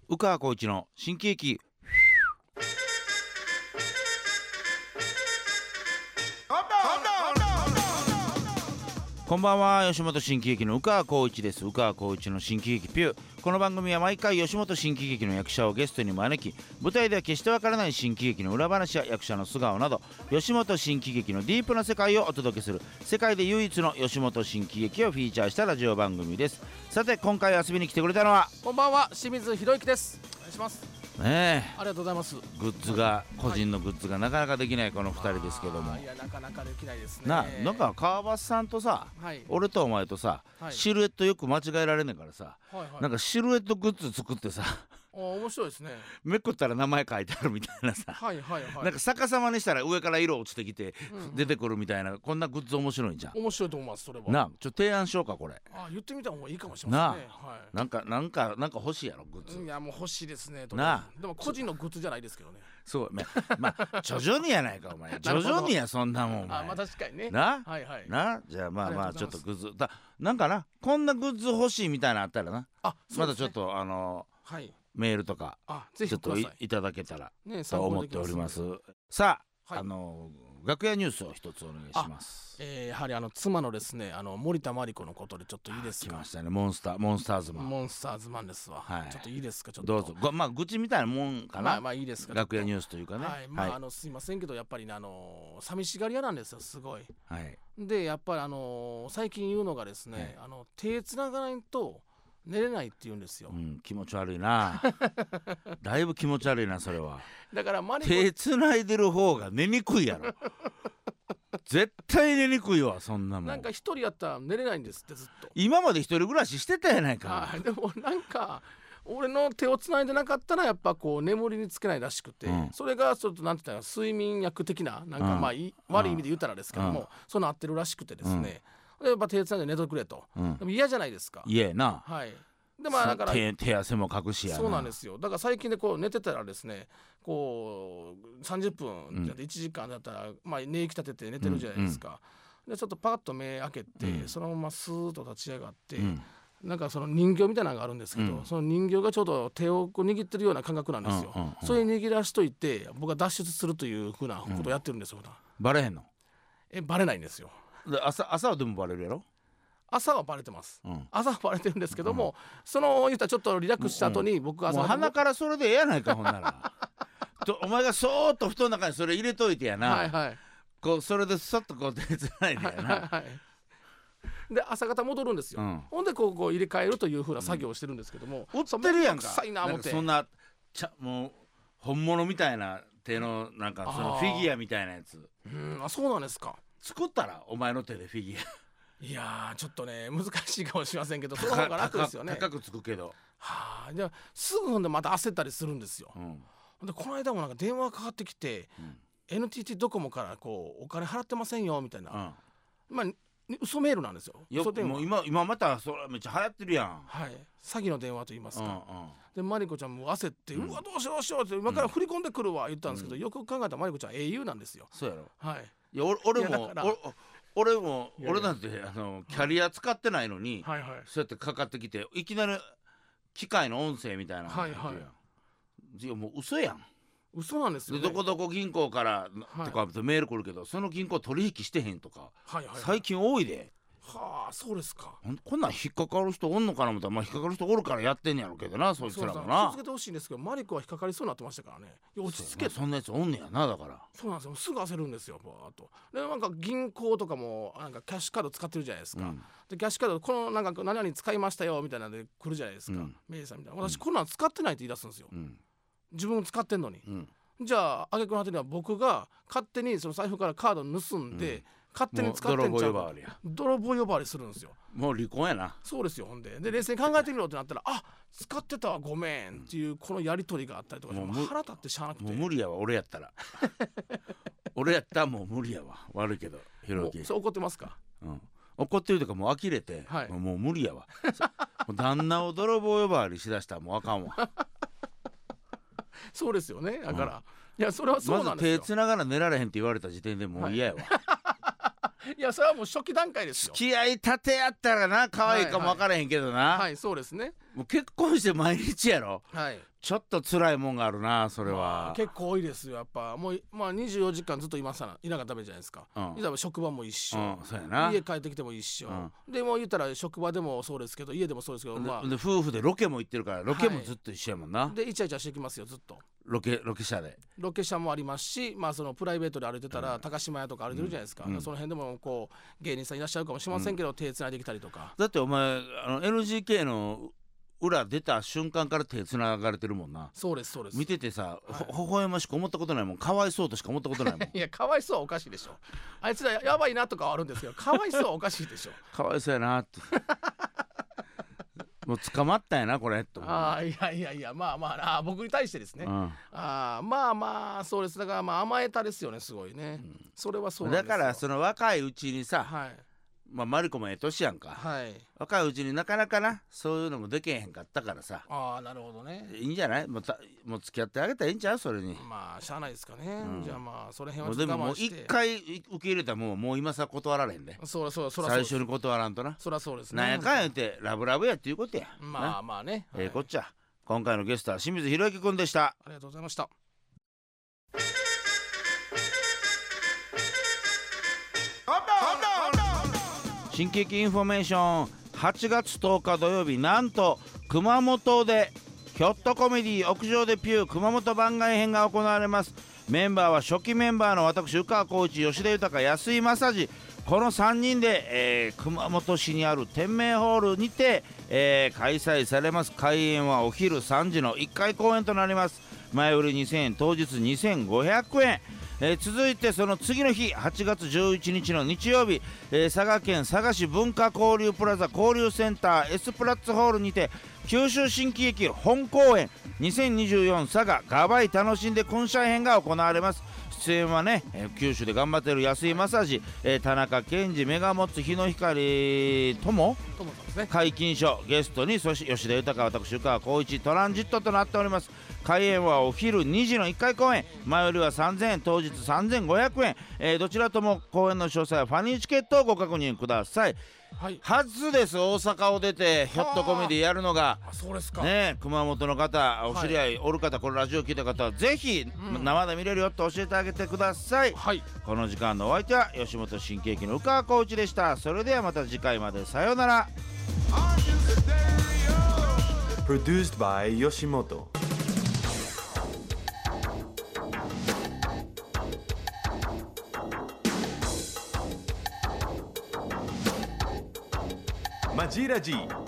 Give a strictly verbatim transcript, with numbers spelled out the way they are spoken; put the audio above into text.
宇川浩一の新喜劇。こんばんは、吉本新喜劇の宇川浩一です。宇川浩一の新喜劇ピュー。この番組は毎回吉本新喜劇の役者をゲストに招き、舞台では決してわからない新喜劇の裏話や役者の素顔など、吉本新喜劇のディープな世界をお届けする世界で唯一の吉本新喜劇をフィーチャーしたラジオ番組です。さて、今回遊びに来てくれたのは、 こんばんは、清水宏之です。お願いします。 ねえ、 ありがとうございます。 グッズが、個人のグッズがなかなかできないこのふたりですけども、 いや、なかなかできないですね。 ななんか川端さんとさ、はい、俺とお前とさ、はい、シルエットよく間違えられねえからさ、はいはい、なんかシルエットグッズ作ってさ、 あ、面白いですね。 めくったら名前書いてあるみたいなさ、 はいはいはい、 なんか逆さまにしたら上から色落ちてきて出てくるみたいな、うんうん、こんなグッズ面白いんじゃん。 面白いと思います。それはなあ、ちょっと提案しようかこれ。 あ、言ってみた方がいいかもしれませんね。 なあ、 はい、 なんかなんかなんか欲しいやろグッズ。 いや、もう欲しいですね。 なあ、 でも個人のグッズじゃないですけどね。 そう、ままあ徐々にやないかお前。徐々にや、そんなもんお前。 あ、まあ確かにね。 な、 はいはい。 な、じゃあまあまあちょっとグッズだ、なんかな、こんなグッズ欲しいみたいなのあったらな、あ、そうですね、まだちょっとあのー、はい、メールとかちょっと い, いただけたらと思っております。ね、さあ、はい、あのー、楽屋ニュースを一つお願いします。 えー、やはりあの妻のですね、あの森田真理子のことでちょっといいですか。 来ましたね、モンスターモンスターズマン。 モンスターズマンですわ。はい、ちょっといいですか。ちょっとどうぞ。まあ愚痴みたいなもんかな。 まあまあいいですか。 楽屋ニュースというかね。 はい、まあ、はい、あのすいませんけどやっぱりね、あの寂しがり屋なんですよ、すごい。はい。でやっぱりあの最近言うのがですね、はい、あの手つながないと寝れないって言うんですよ。 うん、気持ち悪いな。だいぶ気持ち悪いなそれは。 だからマリコ手つないでる方が寝にくいやろ。絶対寝にくいわそんなもん。 なんか一人やったら寝れないんですってずっと。 今まで一人暮らししてたやないか。 あ、でもなんか俺の手をつないでなかったらやっぱこう眠りにつけないらしくて、うん、それがちょっとなんて言ったら睡眠薬的ななんか、うん、まあい悪い意味で言ったらですけども、うん、そうなってるらしくてですね、うん、でやっぱ手つないで寝とくれと、うん、でも嫌じゃないですか。 嫌やな。 はい。でまあだから手, 手汗も隠しやな。 そうなんですよ。だから最近でこう寝てたらですね、こうさんじゅっぷんいちじかんだったら、まあ、寝息立てて寝てるじゃないですか、うんうん、でちょっとパッと目開けて、うん、そのままスーッと立ち上がって、うん、なんかその人形みたいなのがあるんですけど、うん、その人形がちょうど手をこう握ってるような感覚なんですよ、うんうんうん、それ握らしといて僕は脱出するというふうなことをやってるんですよ、うん、 バレへんの？ えバレないんですよ。 で 朝, 朝はでもバレるやろ。 朝はバレてます、うん、朝はバレてるんですけども、うん、その言ったらちょっとリラックスした後に僕が朝もう鼻からそれでええやないかほんならとお前がそーっと布団の中にそれ入れといてやな、はい、はい、こうそれでそっとこう手つないでやな、はいはいはい、で朝方戻るんですよ、うん、ほんでこうこう入れ替えるというふうな作業をしてるんですけども、 売ってるやんか。 臭いな思って。 そんなちゃもう本物みたいな手のなんかそのフィギュアみたいなやつ。 うん、あ、そうなんですか。 作ったらお前の手でフィギュア。 いやーちょっとね難しいかもしれませんけど、その方が楽ですよね。 高くつくけど、 はあ、じゃあすぐほんでまた焦ったりするんですよ、うん、でこの間もなんか電話かかってきて、うん、エヌティーティー ドコモからこうお金払ってませんよみたいな、うん、まあ嘘メールなんですよ。 よ嘘電話。 もう 今, 今またそれめっちゃ流行ってるやん。 はい、詐欺の電話と言いますか、うんうん、でマリコちゃんも焦って、うん、うわどうしようどうしようって今から振り込んでくるわ言ったんですけど、うん、よく考えたらマリコちゃん エーユー なんですよ。 そうやろ。 はい。 いや俺も俺もいやいや俺なんてあのキャリア使ってないのに、はいはい、そうやってかかってきていきなり機械の音声みたいなのが入ってるやん、はいはい、いやもう嘘やん。 嘘なんですよ、ね、 でどこどこ銀行からとかメール来るけど、はい、その銀行取引してへんとか、はいはいはい、最近多いで。 はあ、そうですか。 こんなん引っかかる人おんのかな思ったら、まあ、引っかかる人おるからやってんねやろうけどな、そいつらもな。 気をつけてほしいんですけど、マリコは引っかかりそうになってましたからね。落ち着けて。 そ, そんなやつおんねやな。だからそうなんですよ。すぐ焦るんですよ。バーっとでなんか銀行とかもなんかキャッシュカード使ってるじゃないですか、うん、でキャッシュカードこのなんか何々使いましたよみたいなので来るじゃないですか、うん、名義さんみたいな。私、うん、こんなん使ってないって言い出すんですよ、うん、自分使ってんのに、うん、じゃあ挙句の果てには僕が勝手にその財布からカード盗んで、うん、勝手に使ってんちゃうか、泥棒呼ばわりするんですよ。 もう離婚やな。 そうですよ。ほんでで冷静に考えてみろってなったら、あ、使ってたわごめんっていうこのやり取りがあったりとか、もう腹立ってしゃあなくて。 もう無理やわ俺やったら俺やったらもう無理やわ。悪いけどひろゆき、 そう怒ってますか？ うん、怒ってるとかもう呆れて、はい、もう無理やわもう旦那を泥棒呼ばわりしだしたらもうあかんわそうですよね。だから、うん、いやそれはそうなんですよ。 まず手つながら寝られへんって言われた時点でもう嫌やわ、 はい、いやそれはもう初期段階ですよ。 付き合いたてやったらな可愛いかも分からへんけどな、 はい、はいはい、そうですね。 もう結婚して毎日やろ。 はいちょっと辛いもんがあるなそれは、 まあ、結構多いですよやっぱもう、まあ、にじゅうよじかんずっといますいなかったダメじゃないですか、 うんいざ職場も一緒、 うんそうやな。 家帰ってきても一緒、うん、でもう言ったら職場でもそうですけど家でもそうですけど、まあ、 で夫婦でロケも行ってるからロケもずっと一緒やもんな、 はい、でイチャイチャしてきますよずっとロケロケ車でロケ車もありますし、まあ、そのプライベートで歩いてたら、うん、高島屋とか歩いてるじゃないですか、うん、その辺でもこう芸人さんいらっしゃるかもしれませんけど、うん、手つないできたりとか。 だってお前あの エヌジーケー の裏出た瞬間から手つながれてるもんな。 そうですそうです。 見ててさ、はい、ほ微笑ましく思ったことないもん。かわいそうとしか思ったことないもんいやかわいそうはおかしいでしょ。あいつらやばいなとかはあるんですけどかわいそうはおかしいでしょかわいそうやなってもう捕まったんやなこれと。 ああいやいやいやまあまああ僕に対してですね、うん、あまあまあそうです。だからまあ甘えたですよねすごいね、うん、それはそうなんですよ。 だからその若いうちにさ、 はいまあ、マリコもええ年やんか、 はい、 若いうちになかなかなそういうのもできへんかったからさ。 ああなるほどね。 いいんじゃない。もうたもう付き合ってあげたらいいんちゃうそれに。 まあしゃあないですかね、うん、じゃあまあその辺はちょっと我慢して。でももう一回受け入れたらもうもう今さ断られんで。 そうそうそら最初に断らんとな。 そらそうですね。 なんやかん言ってラブラブやっていうことや。 まあまあね、 ええー、こっちゃ。今回のゲストは清水宏之くんでした。 ありがとうございました。 新喜劇インフォメーションはちがつとおか土曜日、なんと熊本でひょっとコメディ屋上でピュー熊本番外編が行われます。メンバーは初期メンバーの私宇川浩一、吉田豊、安井正治、このさんにんで、えー、熊本市にある天明ホールにて、えー、開催されます。開演はお昼さんじのいっかい公演となります。前売りにせんえん、当日にせんごひゃくえん。えー、続いてその次の日はちがつじゅういちにちの日曜日、えー、佐賀県佐賀市文化交流プラザ交流センター S プラッツホールにて九州新喜劇本公演にせんにじゅうよん佐賀ガバイ楽しんで君舎編が行われます。出演はね、えー、九州で頑張っている安井正治、えー、田中健二、メガモッツ、日の光とも解禁書ゲストにそして吉田豊、私宇川浩一、トランジットとなっております。開演はお昼にじのいっかい公演、前よりはさんぜんえん、当日さんぜんごひゃくえん、えー、どちらとも公演の詳細はファニーチケットをご確認ください。はい、初です大阪を出てひょっとコメディやるのが。 あそうですか、 ね、熊本の方お知り合いおる方、はい、このラジオ聞いた方はぜひ、うん、生で見れるよって教えてあげてください、はい、この時間のお相手は吉本新喜劇の宇川浩一でした。それではまた次回までさようなら。 Produced by 吉本。マジラジ